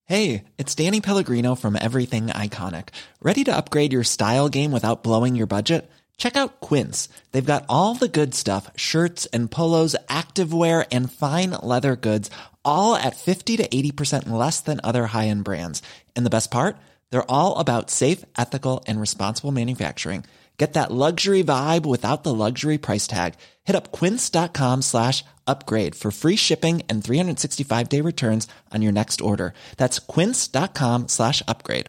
Hey, it's Danny Pellegrino from Everything Iconic. Ready to upgrade your style game without blowing your budget? Check out Quince. They've got all the good stuff, shirts and polos, activewear, and fine leather goods, all at 50 to 80% less than other high-end brands. And the best part? They're all about safe, ethical, and responsible manufacturing. Get that luxury vibe without the luxury price tag. Hit up quince.com/upgrade for free shipping and 365-day returns on your next order. That's quince.com/upgrade.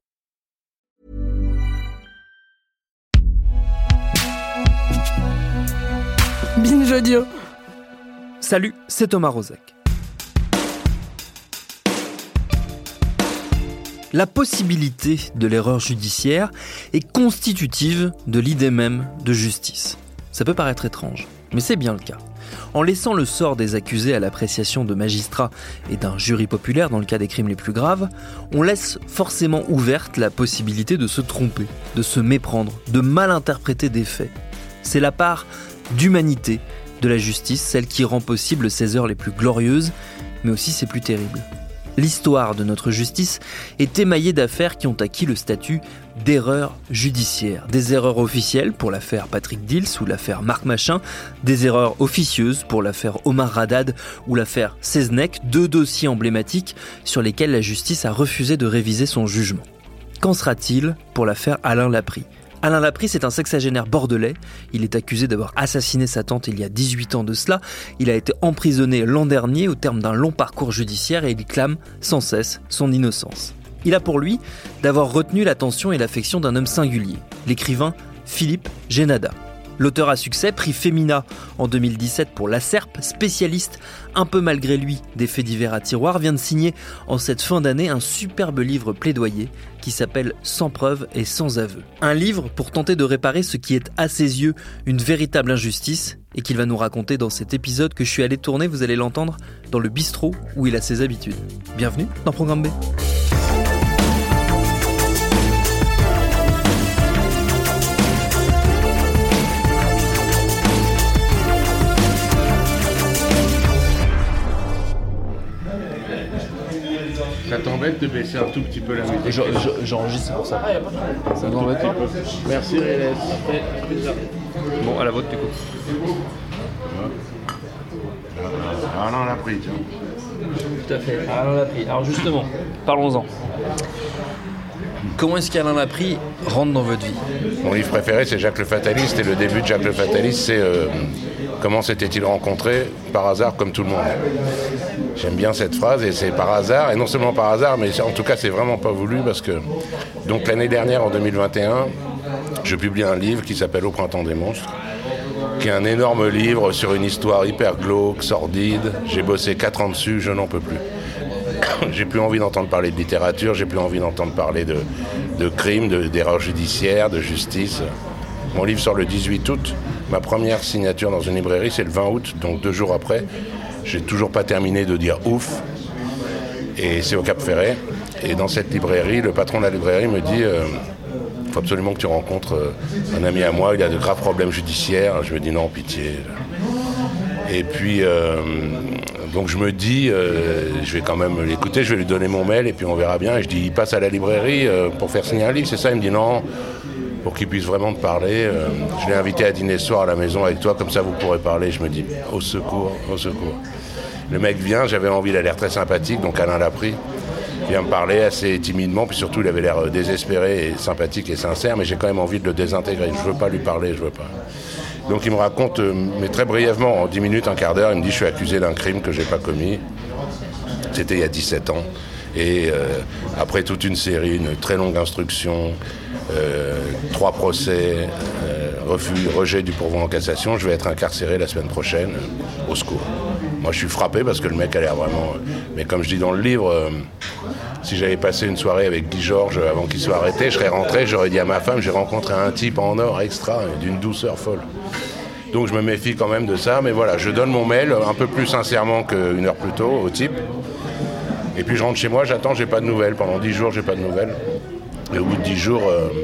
Binge Audio. Salut, c'est Thomas Rozek. La possibilité de l'erreur judiciaire est constitutive de l'idée même de justice. Ça peut paraître étrange, mais c'est bien le cas. En laissant le sort des accusés à l'appréciation de magistrats et d'un jury populaire dans le cas des crimes les plus graves, on laisse forcément ouverte la possibilité de se tromper, de se méprendre, de mal interpréter des faits. C'est la part d'humanité de la justice, celle qui rend possible ses heures les plus glorieuses, mais aussi ses plus terribles. L'histoire de notre justice est émaillée d'affaires qui ont acquis le statut d'erreurs judiciaires. Des erreurs officielles pour l'affaire Patrick Dils ou l'affaire Marc Machin, des erreurs officieuses pour l'affaire Omar Haddad ou l'affaire Seznec, deux dossiers emblématiques sur lesquels la justice a refusé de réviser son jugement. Qu'en sera-t-il pour l'affaire Alain Laprie ? Alain Laprie, c'est un sexagénaire bordelais. Il est accusé d'avoir assassiné sa tante il y a 18 ans de cela. Il a été emprisonné l'an dernier au terme d'un long parcours judiciaire et il clame sans cesse son innocence. Il a pour lui d'avoir retenu l'attention et l'affection d'un homme singulier, l'écrivain Philippe Génada. L'auteur à succès, prix Femina en 2017 pour La Serpe, spécialiste un peu malgré lui des faits divers à tiroir, vient de signer en cette fin d'année un superbe livre plaidoyer qui s'appelle Sans preuve et sans aveu. Un livre pour tenter de réparer ce qui est à ses yeux une véritable injustice et qu'il va nous raconter dans cet épisode que je suis allé tourner, vous allez l'entendre, dans le bistrot où il a ses habitudes. Bienvenue dans Programme B. Ça t'embête de baisser un tout petit peu la musique? J'enregistre pour ça. Ça t'embête un peu. Merci Rélès. Bon, à la vôtre du coup. Alain Laprie, tiens. Tout à fait. Alain Laprie. Alors justement, parlons-en. Comment est-ce qu'Alain Laprie rentre dans votre vie ? Mon livre préféré, c'est Jacques le Fataliste, et le début de Jacques le Fataliste, c'est comment s'était-il rencontré par hasard comme tout le monde. J'aime bien cette phrase, et c'est par hasard, et non seulement par hasard, mais en tout cas c'est vraiment pas voulu, parce que donc l'année dernière, en 2021, je publie un livre qui s'appelle Au printemps des monstres, qui est un énorme livre sur une histoire hyper glauque, sordide. J'ai bossé 4 ans dessus, je n'en peux plus. J'ai plus envie d'entendre parler de littérature, j'ai plus envie d'entendre parler de crimes, d'erreurs judiciaires, de justice. Mon livre sort le 18 août. Ma première signature dans une librairie, c'est le 20 août, donc 2 jours après. J'ai toujours pas terminé de dire ouf. Et c'est au Cap Ferret. Et dans cette librairie, le patron de la librairie me dit il faut absolument que tu rencontres un ami à moi, il a de graves problèmes judiciaires. Je me dis non, pitié. Et puis, donc je me dis, je vais quand même l'écouter, je vais lui donner mon mail et puis on verra bien. Et je dis, il passe à la librairie pour faire signer un livre, c'est ça? Il me dit non, pour qu'il puisse vraiment te parler. Je l'ai invité à dîner ce soir à la maison avec toi, comme ça vous pourrez parler. Je me dis, au secours, au secours. Le mec vient, j'avais envie, il a l'air très sympathique, donc Alain Laprie vient me parler assez timidement, puis surtout il avait l'air désespéré et sympathique et sincère, mais j'ai quand même envie de le désintégrer. Je veux pas lui parler, je veux pas. Donc il me raconte, mais très brièvement, en 10 minutes, un quart d'heure, il me dit je suis accusé d'un crime que j'ai pas commis. C'était il y a 17 ans. Et après toute une série, une très longue instruction, 3 procès, rejet du pourvoi en cassation, je vais être incarcéré la semaine prochaine, au secours. Moi je suis frappé parce que le mec a l'air vraiment... Mais comme je dis dans le livre, si j'avais passé une soirée avec Guy Georges avant qu'il soit arrêté, je serais rentré, j'aurais dit à ma femme, j'ai rencontré un type en or extra, d'une douceur folle. Donc je me méfie quand même de ça, mais voilà, je donne mon mail un peu plus sincèrement qu'une heure plus tôt au type. Et puis je rentre chez moi, j'attends, j'ai pas de nouvelles. Pendant 10 jours, j'ai pas de nouvelles. Et au bout de 10 jours,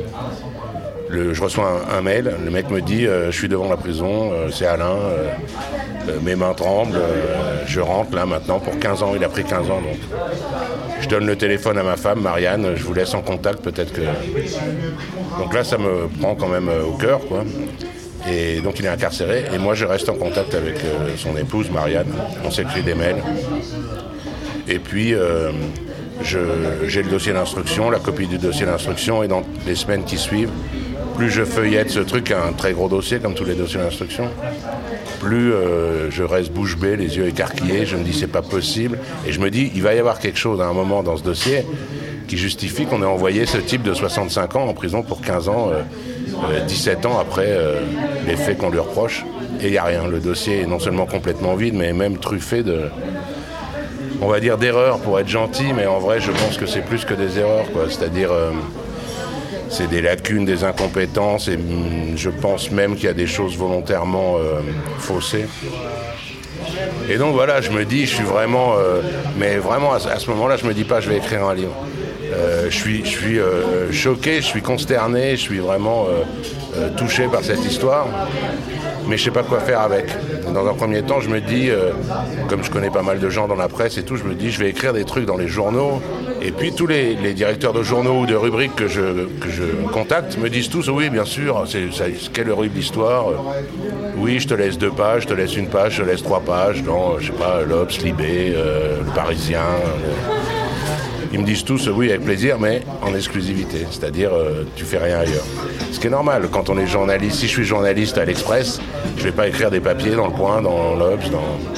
je reçois un mail. Le mec me dit, je suis devant la prison, c'est Alain, mes mains tremblent, je rentre là maintenant pour 15 ans. Il a pris 15 ans donc. Je donne le téléphone à ma femme, Marianne, je vous laisse en contact, peut-être que... Donc là, ça me prend quand même au cœur, quoi. Et donc il est incarcéré, et moi je reste en contact avec son épouse, Marianne. On s'écrit des mails. Et puis, j'ai le dossier d'instruction, la copie du dossier d'instruction, et dans les semaines qui suivent, plus je feuillette ce truc, un très gros dossier, comme tous les dossiers d'instruction, plus je reste bouche bée, les yeux écarquillés, je me dis c'est pas possible, et je me dis il va y avoir quelque chose à un moment dans ce dossier qui justifie qu'on ait envoyé ce type de 65 ans en prison pour 15 ans, 17 ans après les faits qu'on lui reproche, et il n'y a rien. Le dossier est non seulement complètement vide, mais même truffé de... on va dire d'erreurs pour être gentil, mais en vrai je pense que c'est plus que des erreurs, quoi. C'est-à-dire c'est des lacunes, des incompétences, et je pense même qu'il y a des choses volontairement faussées. Et donc voilà, je me dis, je suis vraiment, mais vraiment à ce moment-là, je me dis pas je vais écrire un livre. Je suis choqué, je suis consterné, je suis vraiment touché par cette histoire, mais je sais pas quoi faire avec. Dans un premier temps, je me dis, comme je connais pas mal de gens dans la presse et tout, je me dis je vais écrire des trucs dans les journaux, et puis tous les directeurs de journaux ou de rubriques que je contacte me disent tous oui bien sûr, quelle horrible histoire, oui je te laisse 2 pages, je te laisse 1 page, je te laisse 3 pages dans, je sais pas, l'Obs, Libé, le Parisien. Ils me disent tous oui avec plaisir, mais en exclusivité, c'est-à-dire tu fais rien ailleurs. Ce qui est normal quand on est journaliste. Si je suis journaliste à l'Express, je vais pas écrire des papiers dans Le Point, dans l'Obs,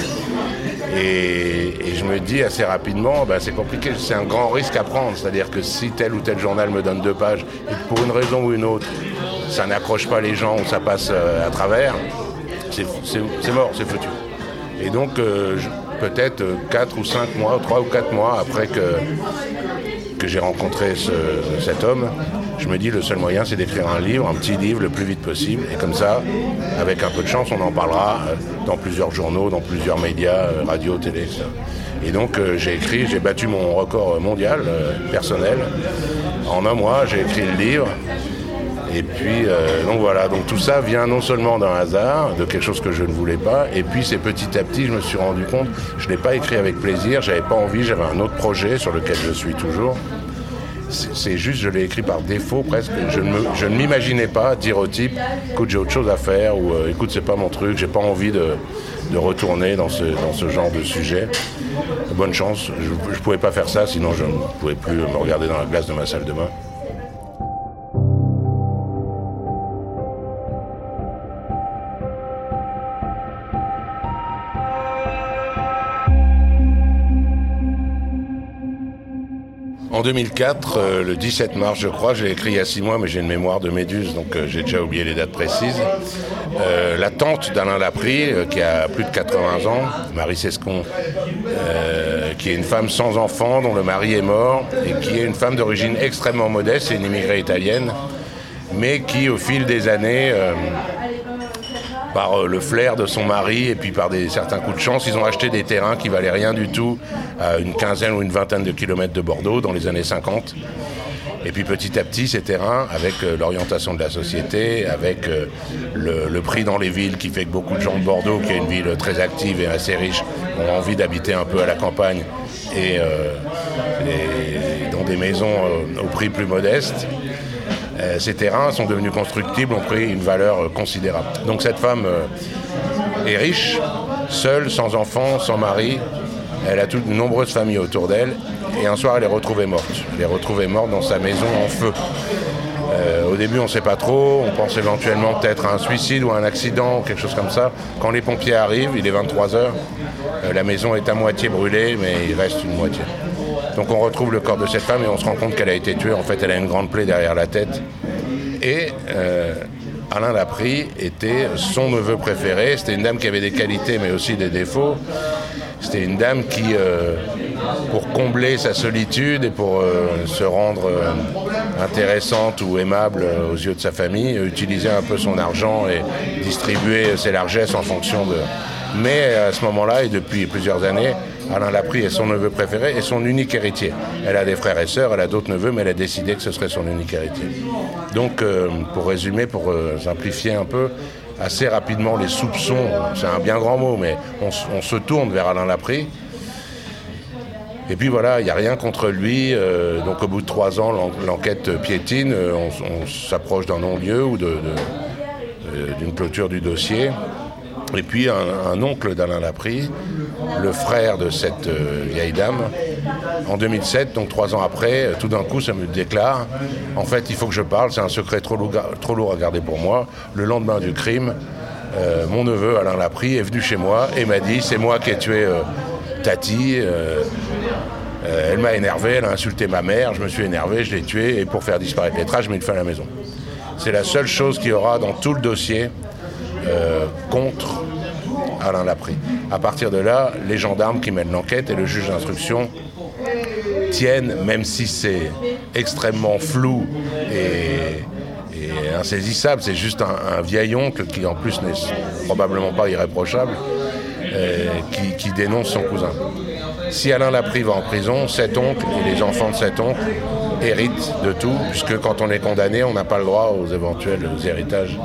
et je me dis assez rapidement, c'est compliqué, c'est un grand risque à prendre, c'est-à-dire que si tel ou tel journal me donne 2 pages et que pour une raison ou une autre, ça n'accroche pas les gens ou ça passe à travers, c'est mort, c'est foutu. Et donc peut-être 4 ou 5 mois, 3 ou 4 mois après que j'ai rencontré cet homme, je me dis le seul moyen c'est d'écrire un livre, un petit livre le plus vite possible, et comme ça, avec un peu de chance, on en parlera dans plusieurs journaux, dans plusieurs médias, radio, télé, etc. Et donc j'ai battu mon record mondial personnel. En un mois, j'ai écrit le livre. Et puis, donc voilà, donc tout ça vient non seulement d'un hasard, de quelque chose que je ne voulais pas, et puis c'est petit à petit, je me suis rendu compte, je ne l'ai pas écrit avec plaisir, j'avais pas envie, j'avais un autre projet sur lequel je suis toujours. C'est juste, je l'ai écrit par défaut presque, je ne m'imaginais pas dire au type, écoute, j'ai autre chose à faire, ou écoute, c'est pas mon truc, j'ai pas envie de retourner dans ce genre de sujet. Bonne chance, je pouvais pas faire ça, sinon je ne pouvais plus me regarder dans la glace de ma salle de bain. En 2004, le 17 mars, je crois, je l'ai écrit il y a 6 mois, mais j'ai une mémoire de méduse, donc j'ai déjà oublié les dates précises. La tante d'Alain Laprie, qui a plus de 80 ans, Marie Sescon, qui est une femme sans enfant, dont le mari est mort, et qui est une femme d'origine extrêmement modeste, c'est une immigrée italienne, mais qui, au fil des années, par le flair de son mari et puis par certains coups de chance, ils ont acheté des terrains qui valaient rien du tout à une quinzaine ou une vingtaine de kilomètres de Bordeaux dans les années 50. Et puis petit à petit, ces terrains, avec l'orientation de la société, avec le prix dans les villes qui fait que beaucoup de gens de Bordeaux, qui est une ville très active et assez riche, ont envie d'habiter un peu à la campagne et dans des maisons au prix plus modeste. Ces terrains sont devenus constructibles, ont pris une valeur considérable. Donc cette femme est riche, seule, sans enfant, sans mari. Elle a de nombreuses familles autour d'elle. Et un soir, elle est retrouvée morte. Elle est retrouvée morte dans sa maison en feu. Au début, on ne sait pas trop. On pense éventuellement peut-être à un suicide ou à un accident, ou quelque chose comme ça. Quand les pompiers arrivent, il est 23h. La maison est à moitié brûlée, mais il reste une moitié. Donc on retrouve le corps de cette femme et on se rend compte qu'elle a été tuée. En fait, elle a une grande plaie derrière la tête. Et Alain Laprie était son neveu préféré. C'était une dame qui avait des qualités mais aussi des défauts. C'était une dame qui, pour combler sa solitude et pour se rendre intéressante ou aimable aux yeux de sa famille, utilisait un peu son argent et distribuait ses largesses en fonction de... Mais à ce moment-là, et depuis plusieurs années, Alain Laprie est son neveu préféré et son unique héritier. Elle a des frères et sœurs, elle a d'autres neveux, mais elle a décidé que ce serait son unique héritier. Donc, pour résumer, pour simplifier un peu, assez rapidement, les soupçons, c'est un bien grand mot, mais on se tourne vers Alain Laprie. Et puis voilà, il n'y a rien contre lui. Donc au bout de 3 ans, l'enquête piétine. On s'approche d'un non-lieu ou d'une clôture du dossier. Et puis un oncle d'Alain Laprie, le frère de cette vieille dame, en 2007, donc 3 ans après, tout d'un coup, ça me déclare « En fait, il faut que je parle, c'est un secret trop lourd à garder pour moi. Le lendemain du crime, mon neveu, Alain Laprie, est venu chez moi et m'a dit « C'est moi qui ai tué Tati. Elle m'a énervé, elle a insulté ma mère, je me suis énervé, je l'ai tué et pour faire disparaître les traces, je mets une fin à la maison. » C'est la seule chose qu'il y aura dans tout le dossier contre Alain Laprie. À partir de là, les gendarmes qui mènent l'enquête et le juge d'instruction tiennent, même si c'est extrêmement flou et insaisissable, c'est juste un vieil oncle qui en plus n'est probablement pas irréprochable, qui dénonce son cousin. Si Alain Laprie va en prison, cet oncle et les enfants de cet oncle héritent de tout, puisque quand on est condamné, on n'a pas le droit aux éventuels héritages.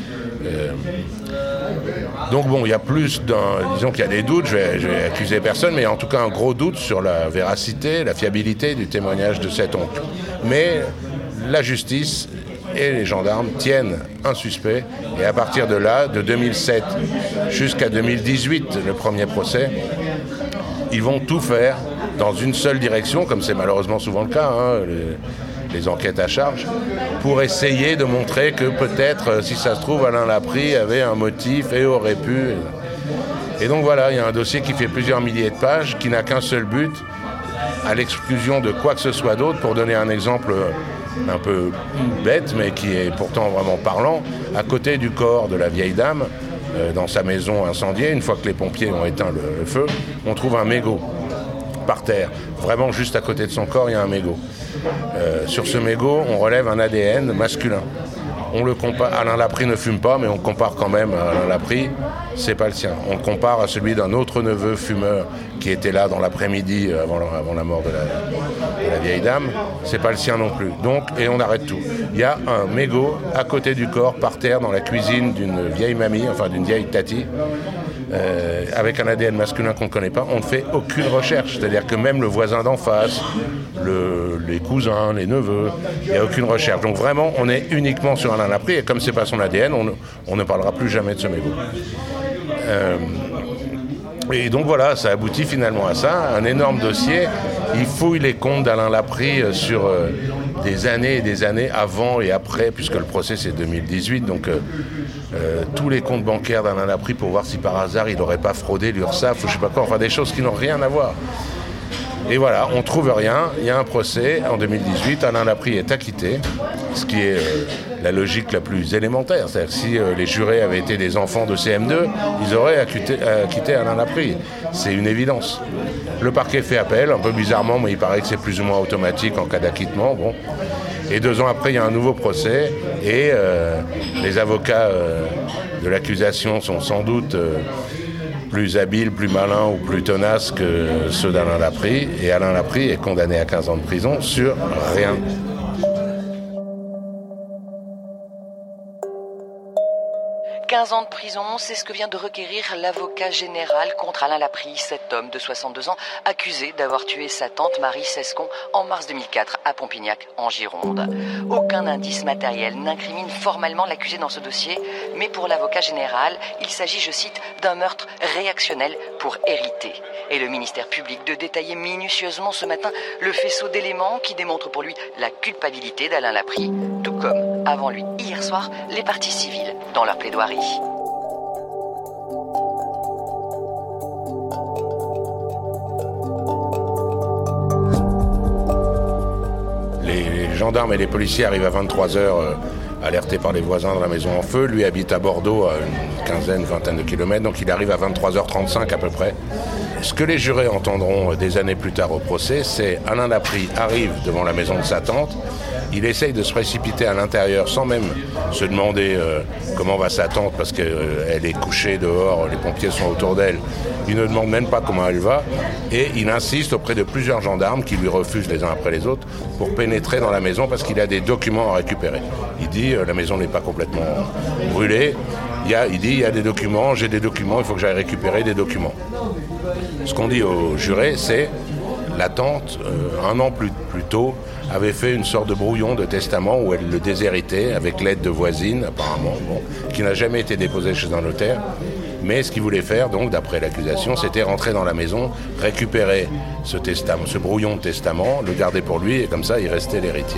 Donc bon, il y a plus disons qu'il y a des doutes, je vais accuser personne, mais il y a en tout cas un gros doute sur la véracité, la fiabilité du témoignage de cet oncle. Mais la justice et les gendarmes tiennent un suspect, et à partir de là, de 2007 jusqu'à 2018, le premier procès, ils vont tout faire dans une seule direction, comme c'est malheureusement souvent le cas, les enquêtes à charge, pour essayer de montrer que peut-être, si ça se trouve, Alain Laprie avait un motif et aurait pu. Et donc voilà, il y a un dossier qui fait plusieurs milliers de pages, qui n'a qu'un seul but, à l'exclusion de quoi que ce soit d'autre. Pour donner un exemple un peu bête, mais qui est pourtant vraiment parlant, à côté du corps de la vieille dame, dans sa maison incendiée, une fois que les pompiers ont éteint le feu, on trouve un mégot par terre. Vraiment, juste à côté de son corps, il y a un mégot. Sur ce mégot, on relève un ADN masculin. On le compare. Alain Laprie ne fume pas, mais on compare quand même à Alain Laprie, c'est pas le sien. On le compare à celui d'un autre neveu fumeur qui était là dans l'après-midi avant la mort de la vieille dame, c'est pas le sien non plus. Donc, et on arrête tout. Il y a un mégot à côté du corps, par terre, dans la cuisine d'une vieille mamie, enfin d'une vieille tati, avec un ADN masculin qu'on ne connaît pas. On ne fait aucune recherche. C'est-à-dire que même le voisin d'en face, les cousins, les neveux, il n'y a aucune recherche. Donc vraiment, on est uniquement sur Alain Laprie, et comme c'est pas son ADN, on ne parlera plus jamais de ce mégot. Et donc voilà, ça aboutit finalement à ça, un énorme dossier. Il fouille les comptes d'Alain Laprie sur des années et des années avant et après, puisque le procès c'est 2018, donc tous les comptes bancaires d'Alain Laprie pour voir si par hasard il n'aurait pas fraudé l'URSSAF ou je sais pas quoi, enfin des choses qui n'ont rien à voir. Et voilà, on trouve rien, il y a un procès en 2018, Alain Laprie est acquitté, ce qui est la logique la plus élémentaire. C'est-à-dire que si les jurés avaient été des enfants de CM2, ils auraient acquitté Alain Laprie. C'est une évidence. Le parquet fait appel, un peu bizarrement, mais il paraît que c'est plus ou moins automatique en cas d'acquittement. Bon. Et 2 ans après, il y a un nouveau procès, et les avocats de l'accusation sont sans doute plus habiles, plus malins ou plus tenaces que ceux d'Alain Laprie, et Alain Laprie est condamné à 15 ans de prison sur rien. « 15 ans de prison, c'est ce que vient de requérir l'avocat général contre Alain Laprie, cet homme de 62 ans, accusé d'avoir tué sa tante Marie Cescon en mars 2004 à Pompignac, en Gironde. Aucun indice matériel n'incrimine formellement l'accusé dans ce dossier, mais pour l'avocat général, il s'agit, je cite, d'un meurtre réactionnel pour hériter. Et le ministère public de détailler minutieusement ce matin le faisceau d'éléments qui démontrent pour lui la culpabilité d'Alain Laprie, tout comme, avant lui, hier soir, les parties civiles dans leur plaidoirie. Les gendarmes et les policiers arrivent à 23h, alertés par les voisins de la maison en feu. Lui habite à Bordeaux, à une vingtaine de kilomètres, donc il arrive à 23h35 à peu près. Ce que les jurés entendront des années plus tard au procès, c'est Alain Laprie arrive devant la maison de sa tante, il essaye de se précipiter à l'intérieur sans même se demander comment va sa tante parce qu'elle est couchée dehors, les pompiers sont autour d'elle. Il ne demande même pas comment elle va et il insiste auprès de plusieurs gendarmes qui lui refusent les uns après les autres pour pénétrer dans la maison parce qu'il a des documents à récupérer. Il dit la maison n'est pas complètement brûlée. Il dit il y a des documents, j'ai des documents, il faut que j'aille récupérer des documents. Ce qu'on dit aux jurés, c'est la tante, un an plus tôt, avait fait une sorte de brouillon de testament où elle le déshéritait avec l'aide de voisines, apparemment, qui n'a jamais été déposé chez un notaire. Mais ce qu'il voulait faire, donc, d'après l'accusation, c'était rentrer dans la maison, récupérer ce testament, ce brouillon de testament, le garder pour lui, et comme ça, il restait l'héritier.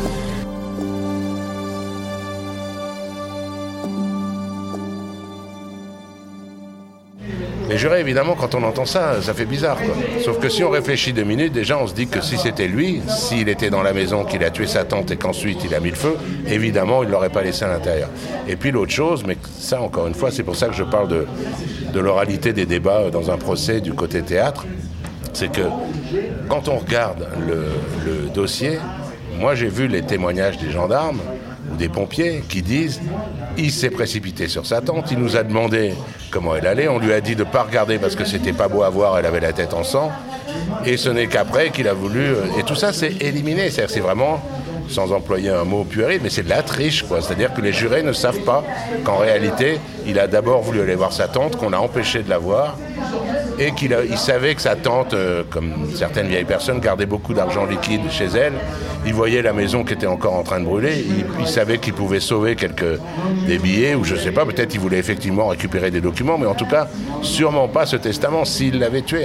Les jurés, évidemment, quand on entend ça, ça fait bizarre, quoi. Sauf que si on réfléchit 2 minutes, déjà, on se dit que si c'était lui, s'il était dans la maison, qu'il a tué sa tante et qu'ensuite il a mis le feu, évidemment, il ne l'aurait pas laissé à l'intérieur. Et puis l'autre chose, mais ça, encore une fois, c'est pour ça que je parle de l'oralité des débats dans un procès du côté théâtre, c'est que quand on regarde le dossier, moi j'ai vu les témoignages des gendarmes ou des pompiers qui disent il s'est précipité sur sa tante, il nous a demandé comment elle allait, on lui a dit de ne pas regarder parce que c'était pas beau à voir, elle avait la tête en sang, et ce n'est qu'après qu'il a voulu... Et tout ça c'est éliminé, c'est-à-dire c'est vraiment, sans employer un mot puéril, mais c'est de la triche, quoi. C'est-à-dire que les jurés ne savent pas qu'en réalité, il a d'abord voulu aller voir sa tante, qu'on a empêché de la voir, et il savait que sa tante, comme certaines vieilles personnes, gardait beaucoup d'argent liquide chez elle. Il voyait la maison qui était encore en train de brûler. Il savait qu'il pouvait sauver des billets, ou je ne sais pas, peut-être il voulait effectivement récupérer des documents, mais en tout cas, sûrement pas ce testament s'il l'avait tué.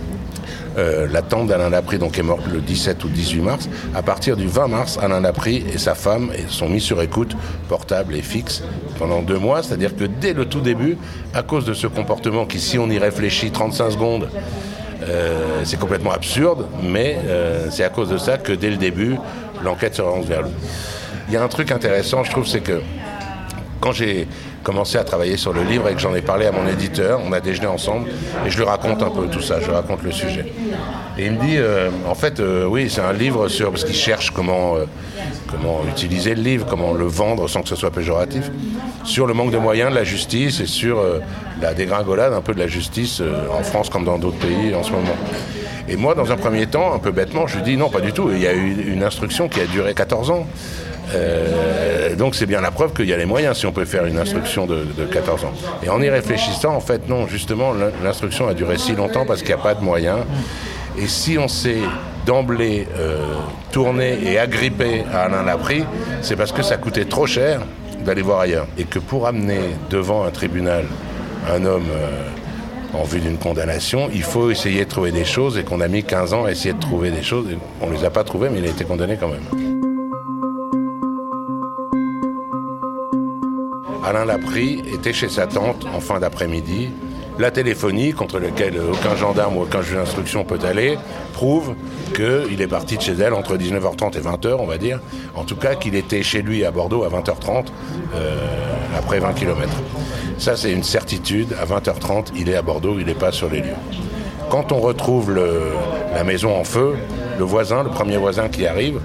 La tante d'Alain Laprie donc, est morte le 17 ou 18 mars. À partir du 20 mars, Alain Laprie et sa femme sont mis sur écoute, portable et fixe, pendant 2 mois. C'est-à-dire que dès le tout début, à cause de ce comportement qui, si on y réfléchit 35 secondes, c'est complètement absurde, mais c'est à cause de ça que dès le début, l'enquête se rend vers lui. Il y a un truc intéressant, je trouve, c'est que quand j'ai commencé à travailler sur le livre et que j'en ai parlé à mon éditeur, on a déjeuné ensemble et je lui raconte un peu tout ça, je lui raconte le sujet. Et il me dit, en fait, oui, c'est un livre sur... Parce qu'il cherche comment utiliser le livre, comment le vendre sans que ce soit péjoratif, sur le manque de moyens de la justice et sur la dégringolade un peu de la justice en France comme dans d'autres pays en ce moment. Et moi, dans un premier temps, un peu bêtement, je lui dis non, pas du tout. Il y a eu une instruction qui a duré 14 ans. Donc c'est bien la preuve qu'il y a les moyens si on peut faire une instruction de 14 ans. Et en y réfléchissant, en fait, non, justement, l'instruction a duré si longtemps parce qu'il n'y a pas de moyens. Et si on s'est d'emblée tourné et agrippé à Alain Laprie, c'est parce que ça coûtait trop cher d'aller voir ailleurs. Et que pour amener devant un tribunal un homme en vue d'une condamnation, il faut essayer de trouver des choses et qu'on a mis 15 ans à essayer de trouver des choses. Et on ne les a pas trouvées, mais il a été condamné quand même. Alain Laprie était chez sa tante en fin d'après-midi. La téléphonie, contre laquelle aucun gendarme ou aucun juge d'instruction peut aller, prouve qu'il est parti de chez elle entre 19h30 et 20h, on va dire. En tout cas, qu'il était chez lui à Bordeaux à 20h30, après 20 km. Ça, c'est une certitude. À 20h30, il est à Bordeaux, il n'est pas sur les lieux. Quand on retrouve la maison en feu, le premier voisin qui arrive,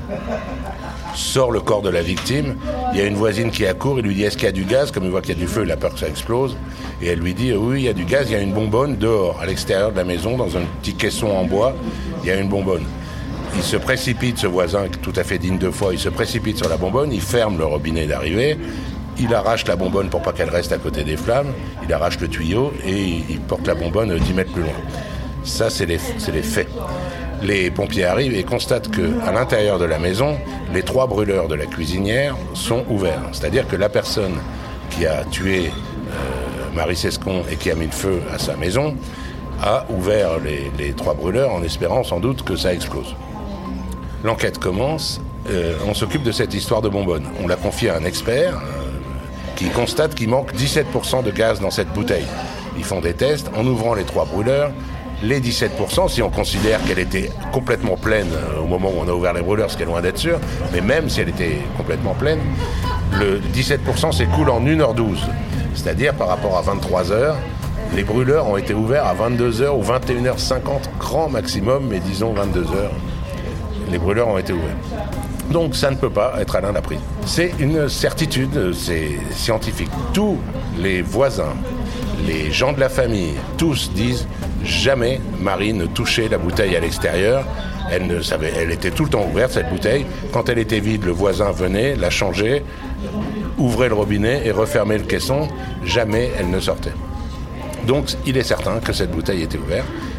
sort le corps de la victime. Il y a une voisine qui accourt, il lui dit « Est-ce qu'il y a du gaz ?» Comme il voit qu'il y a du feu, il a peur que ça explose. Et elle lui dit « Oui, il y a du gaz, il y a une bonbonne dehors, à l'extérieur de la maison, dans un petit caisson en bois, il y a une bonbonne. » Il se précipite, ce voisin, tout à fait digne de foi, il se précipite sur la bonbonne, il ferme le robinet d'arrivée, il arrache la bonbonne pour pas qu'elle reste à côté des flammes, il arrache le tuyau et il porte la bonbonne 10 mètres plus loin. Ça, c'est les faits. Les pompiers arrivent et constatent qu'à l'intérieur de la maison, les 3 brûleurs de la cuisinière sont ouverts. C'est-à-dire que la personne qui a tué Marie Cescon et qui a mis le feu à sa maison a ouvert les 3 brûleurs en espérant sans doute que ça explose. L'enquête commence, on s'occupe de cette histoire de bonbonne. On l'a confiée à un expert qui constate qu'il manque 17% de gaz dans cette bouteille. Ils font des tests en ouvrant les 3 brûleurs. Les 17%, si on considère qu'elle était complètement pleine au moment où on a ouvert les brûleurs, ce qui est loin d'être sûr, mais même si elle était complètement pleine, le 17% s'écoule en 1h12. C'est-à-dire par rapport à 23h, les brûleurs ont été ouverts à 22h ou 21h50, grand maximum, mais disons 22h. Les brûleurs ont été ouverts. Donc ça ne peut pas être Alain Laprie. C'est une certitude, c'est scientifique. Tous les voisins, les gens de la famille, tous disent jamais Marie ne touchait la bouteille à l'extérieur. Elle était tout le temps ouverte, cette bouteille. Quand elle était vide, le voisin venait, la changeait, ouvrait le robinet et refermait le caisson. Jamais elle ne sortait. Donc il est certain que cette bouteille était ouverte.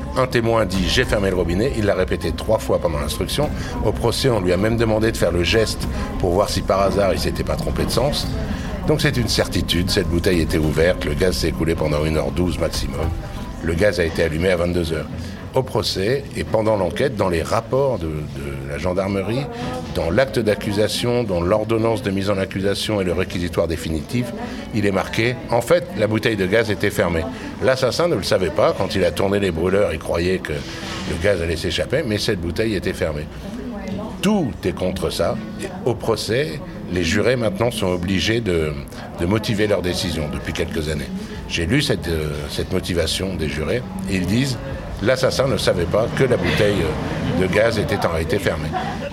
Un témoin dit « j'ai fermé le robinet », il l'a répété 3 fois pendant l'instruction. Au procès, on lui a même demandé de faire le geste pour voir si par hasard il ne s'était pas trompé de sens. Donc c'est une certitude, cette bouteille était ouverte, le gaz s'est écoulé pendant 1h12 maximum. Le gaz a été allumé à 22h. Au procès et pendant l'enquête, dans les rapports de la gendarmerie, dans l'acte d'accusation, dans l'ordonnance de mise en accusation et le réquisitoire définitif, il est marqué « En fait, la bouteille de gaz était fermée ». L'assassin ne le savait pas. Quand il a tourné les brûleurs, il croyait que le gaz allait s'échapper, mais cette bouteille était fermée. Tout est contre ça. Et au procès, les jurés maintenant sont obligés de motiver leur décision depuis quelques années. J'ai lu cette motivation des jurés et ils disent « L'assassin ne savait pas que la bouteille de gaz était en réalité fermée. »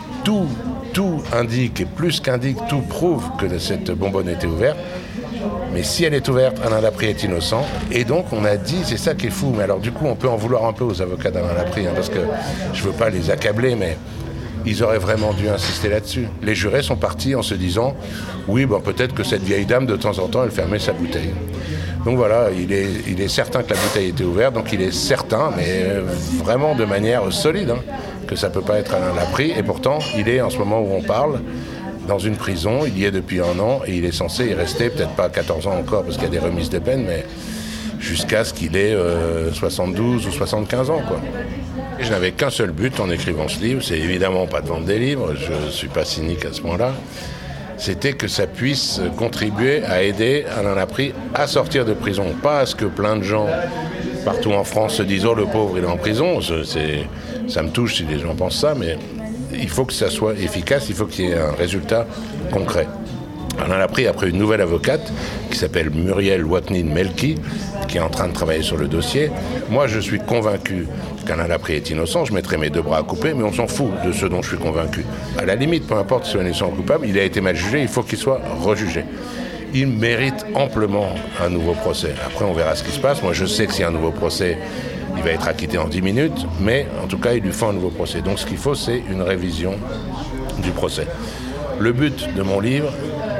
Tout indique, et plus qu'indique, tout prouve que cette bonbonne était ouverte. Mais si elle est ouverte, Alain Laprie est innocent. Et donc on a dit, c'est ça qui est fou, mais alors du coup on peut en vouloir un peu aux avocats d'Alain Laprie, parce que je ne veux pas les accabler, mais ils auraient vraiment dû insister là-dessus. Les jurés sont partis en se disant, oui, bon, peut-être que cette vieille dame, de temps en temps, elle fermait sa bouteille. Donc voilà, il est certain que la bouteille était ouverte, donc il est certain, mais vraiment de manière solide, que ça ne peut pas être Alain Laprie. Et pourtant, il est, en ce moment où on parle, dans une prison. Il y est depuis 1 an et il est censé y rester, peut-être pas 14 ans encore, parce qu'il y a des remises de peine, mais jusqu'à ce qu'il ait 72 ou 75 ans, quoi. Et je n'avais qu'un seul but en écrivant ce livre, c'est évidemment pas de vendre des livres, je ne suis pas cynique à ce point-là. C'était que ça puisse contribuer à aider Alain Laprie à sortir de prison. Pas à ce que plein de gens partout en France se disent « Oh, le pauvre, il est en prison ». Ça me touche si les gens pensent ça, mais il faut que ça soit efficace, il faut qu'il y ait un résultat concret. Alain Laprie a pris une nouvelle avocate qui s'appelle Muriel Watnin-Melki, qui est en train de travailler sur le dossier. Moi, je suis convaincu qu'Alain Laprie est innocent, je mettrai mes 2 bras à couper, mais on s'en fout de ce dont je suis convaincu. À la limite, peu importe s'il est innocent ou coupable, il a été mal jugé, il faut qu'il soit rejugé. Il mérite amplement un nouveau procès. Après, on verra ce qui se passe. Moi, je sais que s'il y a un nouveau procès, il va être acquitté en 10 minutes, mais en tout cas, il lui faut un nouveau procès. Donc, ce qu'il faut, c'est une révision du procès. Le but de mon livre,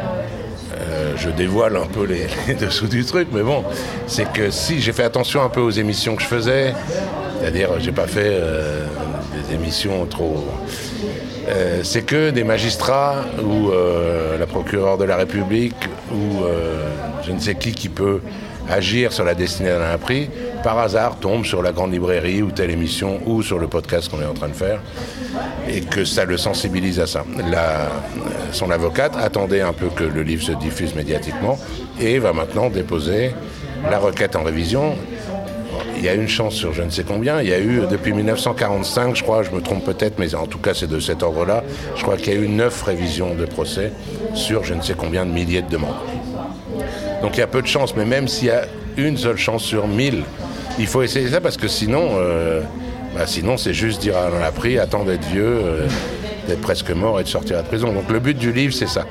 je dévoile un peu les dessous du truc, mais bon, c'est que si j'ai fait attention un peu aux émissions que je faisais, c'est-à-dire j'ai pas fait des émissions trop... c'est que des magistrats ou la procureure de la République ou je ne sais qui peut agir sur la destinée d'Alain Laprie, par hasard tombe sur La Grande Librairie ou telle émission ou sur le podcast qu'on est en train de faire et que ça le sensibilise à ça. Son avocate attendait un peu que le livre se diffuse médiatiquement et va maintenant déposer la requête en révision. Il y a une chance sur je ne sais combien. Il y a eu, depuis 1945, je crois, je me trompe peut-être, mais en tout cas c'est de cet ordre-là, je crois qu'il y a eu 9 révisions de procès sur je ne sais combien de milliers de demandes. Donc il y a peu de chance, mais même s'il y a une seule chance sur 1000, il faut essayer ça parce que sinon c'est juste dire à Alain Laprie, attends d'être vieux, d'être presque mort et de sortir de prison. Donc le but du livre, c'est ça.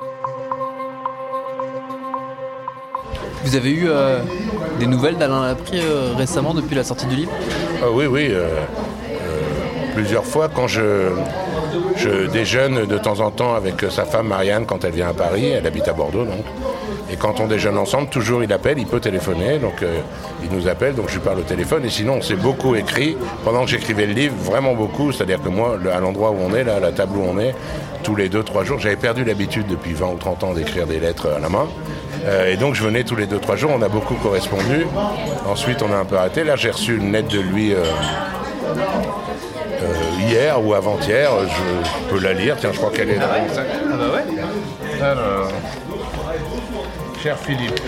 Vous avez eu des nouvelles d'Alain Laprie récemment depuis la sortie du livre ? Oui. Plusieurs fois, quand je déjeune de temps en temps avec sa femme Marianne quand elle vient à Paris, elle habite à Bordeaux donc. Et quand on déjeune ensemble, toujours il appelle, il peut téléphoner, donc il nous appelle, donc je lui parle au téléphone. Et sinon, on s'est beaucoup écrit, pendant que j'écrivais le livre, vraiment beaucoup. C'est-à-dire que moi, à l'endroit où on est, là, à la table où on est, tous les 2-3 jours, j'avais perdu l'habitude depuis 20 ou 30 ans d'écrire des lettres à la main. Et donc je venais tous les 2-3 jours, on a beaucoup correspondu. Ensuite, on a un peu arrêté. Là, j'ai reçu une lettre de lui hier ou avant-hier, je peux la lire. Tiens, je crois qu'elle est dans le sac. Ah bah ouais. Alors... Cher Philippe,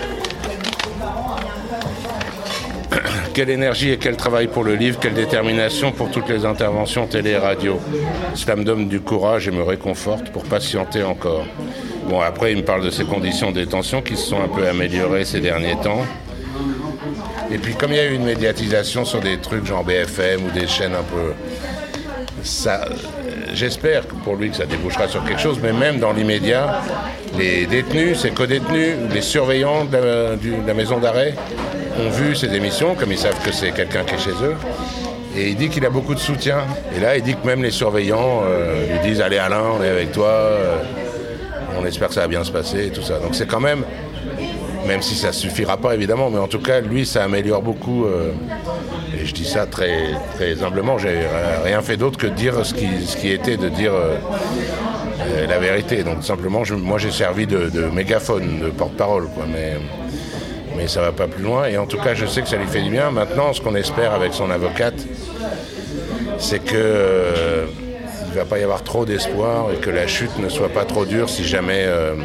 quelle énergie et quel travail pour le livre, quelle détermination pour toutes les interventions télé et radio. Cela me donne du courage et me réconforte pour patienter encore. Bon, après, il me parle de ses conditions de détention qui se sont un peu améliorées ces derniers temps. Et puis, comme il y a eu une médiatisation sur des trucs genre BFM ou des chaînes un peu... ça, j'espère pour lui que ça débouchera sur quelque chose, mais même dans l'immédiat, les détenus, ses co-détenus, les surveillants de la maison d'arrêt ont vu ces émissions, comme ils savent que c'est quelqu'un qui est chez eux. Et il dit qu'il a beaucoup de soutien. Et là, il dit que même les surveillants lui disent « Allez Alain, on est avec toi, on espère que ça va bien se passer » et tout ça. Donc c'est quand même si ça ne suffira pas évidemment, mais en tout cas, lui, ça améliore beaucoup. Et je dis ça très, très humblement, j'ai rien fait d'autre que de dire ce qui était de dire la vérité. Donc simplement, moi j'ai servi de mégaphone, de porte-parole, quoi, mais ça va pas plus loin. Et en tout cas, je sais que ça lui fait du bien. Maintenant, ce qu'on espère avec son avocate, c'est que il va pas y avoir trop d'espoir et que la chute ne soit pas trop dure si jamais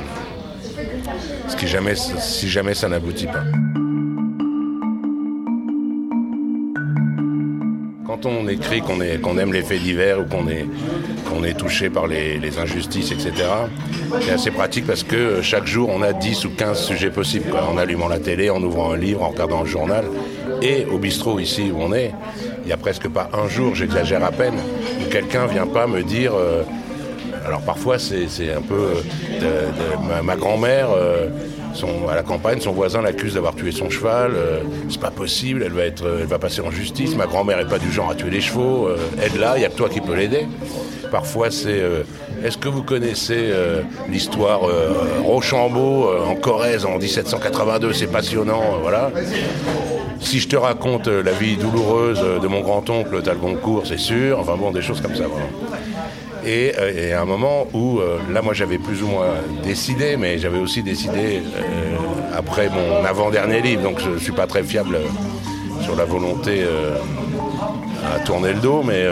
ça n'aboutit pas. Quand on écrit qu'on aime les faits divers ou qu'on est touché par les injustices, etc., c'est assez pratique parce que chaque jour, on a 10 ou 15 sujets possibles, quoi. En allumant la télé, en ouvrant un livre, en regardant le journal. Et au bistrot, ici où on est, il n'y a presque pas un jour, j'exagère à peine, où quelqu'un ne vient pas me dire... alors parfois, c'est un peu... ma grand-mère... à la campagne, son voisin l'accuse d'avoir tué son cheval, c'est pas possible, elle va passer en justice, ma grand-mère est pas du genre à tuer les chevaux, aide-la, il y a que toi qui peux l'aider. Parfois c'est, est-ce que vous connaissez l'histoire Rochambeau en Corrèze en 1782, c'est passionnant, voilà. Si je te raconte la vie douloureuse de mon grand-oncle Talgoncourt, c'est sûr, enfin bon, des choses comme ça, voilà. Et à un moment où, là moi j'avais plus ou moins décidé, mais j'avais aussi décidé après mon avant-dernier livre, donc je ne suis pas très fiable sur la volonté à tourner le dos, mais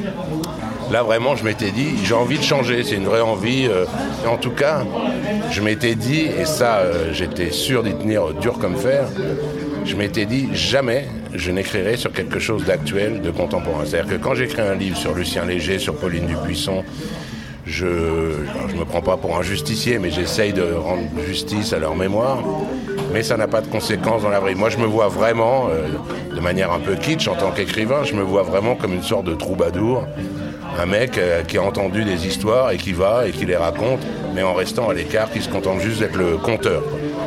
là vraiment je m'étais dit, j'ai envie de changer, c'est une vraie envie. En tout cas, je m'étais dit, et ça j'étais sûr d'y tenir dur comme fer, je m'étais dit jamais je n'écrirai sur quelque chose d'actuel, de contemporain. C'est-à-dire que quand j'écris un livre sur Lucien Léger, sur Pauline Dubuisson, je me prends pas pour un justicier, mais j'essaye de rendre justice à leur mémoire, mais ça n'a pas de conséquences dans la vraie vie. Moi je me vois vraiment, de manière un peu kitsch en tant qu'écrivain, je me vois vraiment comme une sorte de troubadour, un mec qui a entendu des histoires et qui va et qui les raconte, mais en restant à l'écart, qui se contente juste d'être le conteur.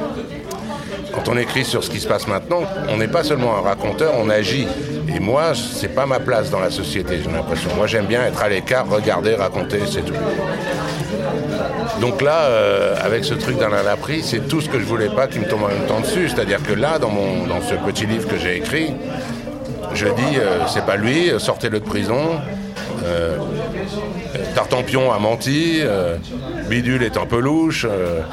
Quand on écrit sur ce qui se passe maintenant, on n'est pas seulement un raconteur, on agit. Et moi, c'est pas ma place dans la société, j'ai l'impression. Moi, j'aime bien être à l'écart, regarder, raconter, c'est tout. Donc là, avec ce truc d'Alain Laprie, c'est tout ce que je voulais pas qui me tombe en même temps dessus. C'est-à-dire que là, dans ce petit livre que j'ai écrit, je dis, c'est pas lui, sortez-le de prison. Tartampion a menti, Bidule est un peu louche,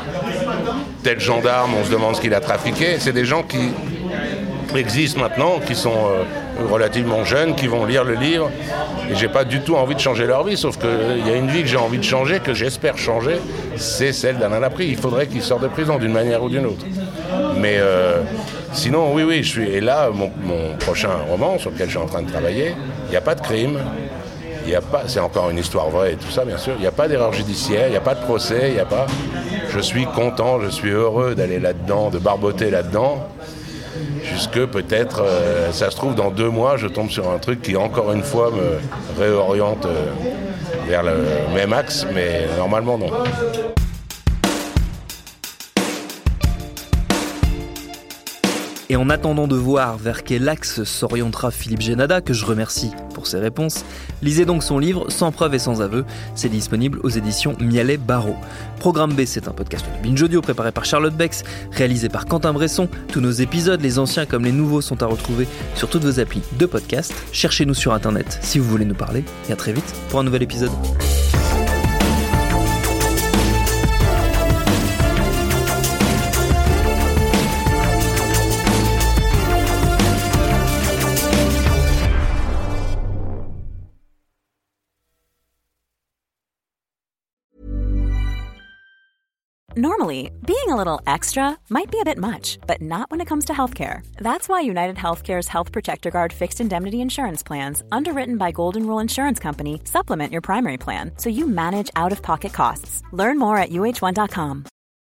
tel gendarme, on se demande ce qu'il a trafiqué. C'est des gens qui existent maintenant, qui sont relativement jeunes, qui vont lire le livre, et j'ai pas du tout envie de changer leur vie, sauf qu'il y a une vie que j'ai envie de changer, que j'espère changer, c'est celle d'Alain Laprie. Il faudrait qu'il sorte de prison d'une manière ou d'une autre. Mais sinon, oui, je suis... Et là, mon prochain roman, sur lequel je suis en train de travailler, il n'y a pas de crime. Il y a pas, c'est encore une histoire vraie et tout ça, bien sûr. Il n'y a pas d'erreur judiciaire, il n'y a pas de procès, il n'y a pas... Je suis content, je suis heureux d'aller là-dedans, de barboter là-dedans, jusque peut-être, ça se trouve, dans 2 mois, je tombe sur un truc qui, encore une fois, me réoriente vers le même axe, mais normalement, non. Et en attendant de voir vers quel axe s'orientera Philippe Génada, que je remercie pour ses réponses, lisez donc son livre Sans preuve et sans aveu. C'est disponible aux éditions Mialet-Barreau. Programme B, c'est un podcast de Binge Audio préparé par Charlotte Bex, réalisé par Quentin Bresson. Tous nos épisodes, les anciens comme les nouveaux, sont à retrouver sur toutes vos applis de podcast. Cherchez-nous sur Internet si vous voulez nous parler. Et à très vite pour un nouvel épisode. Normally, being a little extra might be a bit much, but not when it comes to healthcare. That's why United Healthcare's Health Protector Guard fixed indemnity insurance plans, underwritten by Golden Rule Insurance Company, supplement your primary plan so you manage out-of-pocket costs. Learn more at uh1.com.